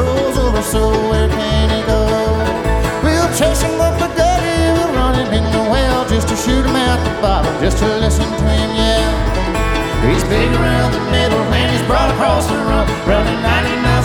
froze over, so where can he go? We'll chase him up the gully, we'll run him in the well, just to shoot him out the bottom, just to listen to him yell. He's big around the middle and he's broad across the rump, running 99.